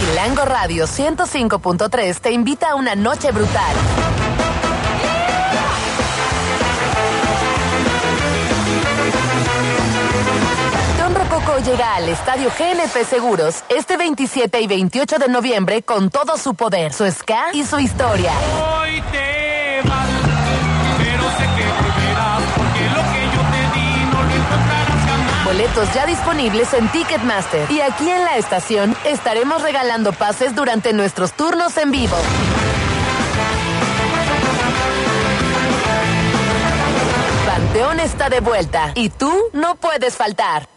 Chilango Radio 105.3 te invita a una noche brutal. Don Rococo llega al Estadio GNP Seguros este 27 y 28 de noviembre con todo su poder, su ska y su historia. Hoy te vas, pero sé que volverás, porque lo que yo te di no lo encontrarás jamás. Boletos ya disponibles en Ticketmaster. Y aquí en la estación estaremos regalando pases durante nuestros turnos en vivo. Panteón está de vuelta y tú no puedes faltar.